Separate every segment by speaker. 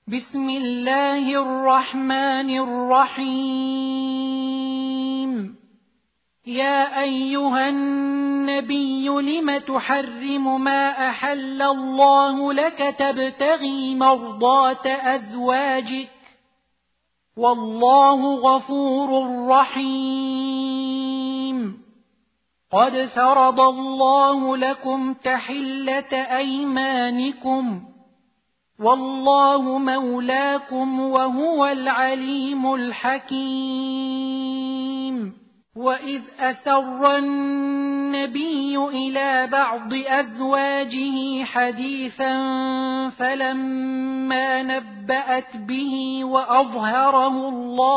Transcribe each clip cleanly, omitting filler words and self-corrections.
Speaker 1: بسم الله الرحمن الرحيم. يا أيها النبي لم تحرم ما أحل الله لك تبتغي مرضات أزواجك والله غفور رحيم. قد فرض الله لكم تحلة أيمانكم والله مولاكم وهو العليم الحكيم. وإذ أسر النبي إلى بعض أزواجه حديثا فلما نبأت به وأظهره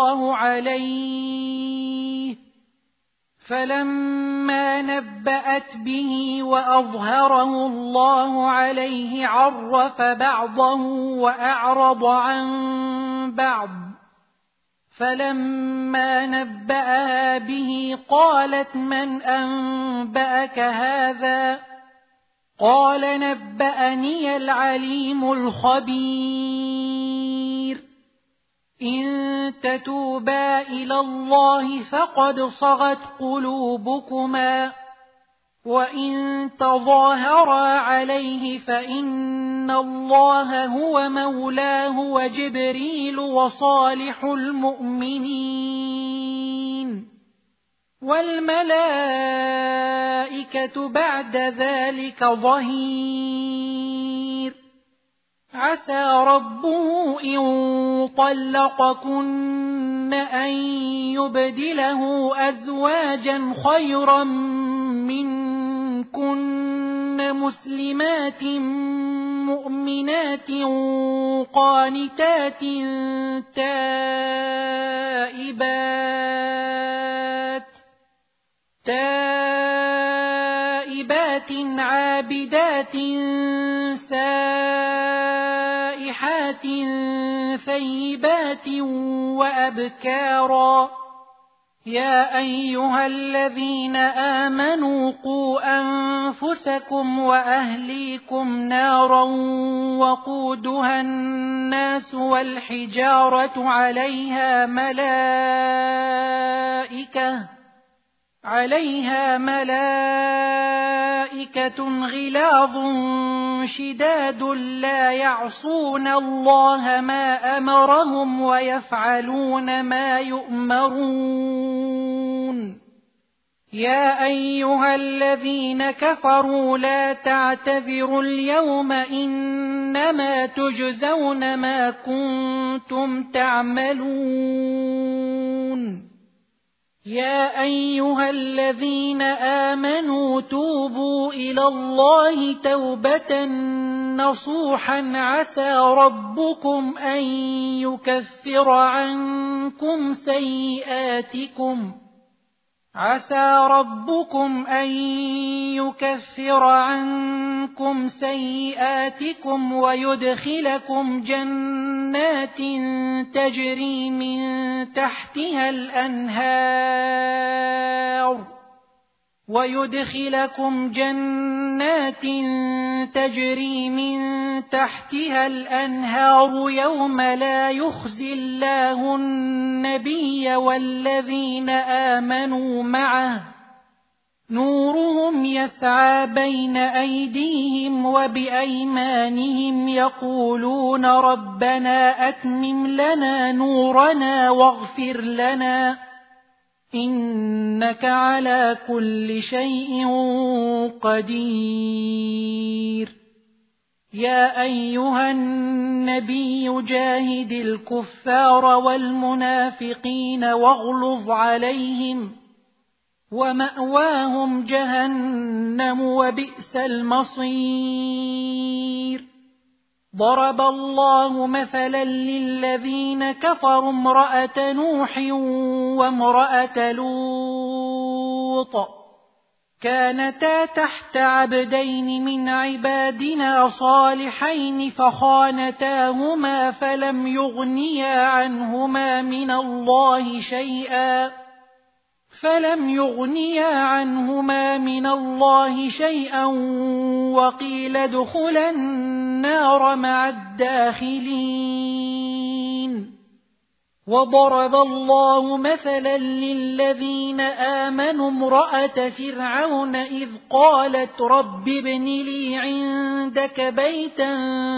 Speaker 1: الله عليه عرف بعضه وأعرض عن بعض. فلما نبأها به قالت من أنبأك هذا؟ قال نبأني العليم الخبير. إن تتوبا إلى الله فقد صغت قلوبكما وإن تظاهرا عليه فإن الله هو مولاه وجبريل وصالح المؤمنين والملائكة بعد ذلك ظهير. عسى ربه إن طلقكن أن يبدله أزواجا خيرا منكن مسلمات مؤمنات قانتات تائبات عابدات سائحات ثيبات وأبكارا. يا أيها الذين آمنوا قوا أنفسكم وأهليكم نارا وقودها الناس والحجارة عليها ملائكة غلاظ شداد لا يعصون الله ما أمرهم ويفعلون ما يؤمرون. يا أيها الذين كفروا لا تعتذروا اليوم إنما تجزون ما كنتم تعملون. يا أيها الذين آمنوا توبوا إلى الله توبة نصوحا عسى ربكم أن يكفر عنكم سيئاتكم ويدخلكم جنات تجري من تحتها الأنهار يوم لا يخزي الله النبي والذين آمنوا معه نورهم يسعى بين أيديهم وبأيمانهم يقولون ربنا أتمم لنا نورنا واغفر لنا إنك على كل شيء قدير. يا أيها النبي جاهد الكفار والمنافقين واغلظ عليهم ومأواهم جهنم وبئس المصير. ضرب الله مثلا للذين كفروا امرأة نوح وامرأة لوط كانتا تحت عبدين من عبادنا صالحين فخانتاهما فلم يغنيا عنهما من الله شيئا وقيل ادخلا النار النار مع الداخلين. وضرب الله مثلا للذين آمنوا امرأة فرعون إذ قالت رب ابن لي عندك بيتا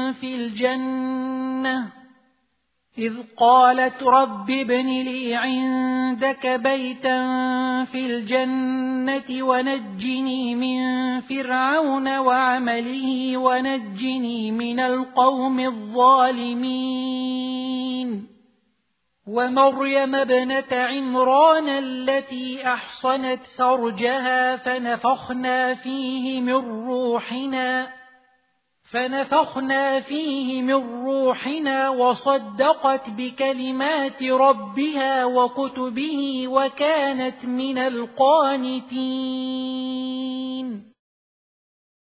Speaker 1: في الجنة ونجني من فرعون وعمله ونجني من القوم الظالمين. ومريم ابنة عمران التي أحصنت فرجها فنفخنا فيه من روحنا وصدقت بكلمات ربها وكتبه وكانت من القانتين.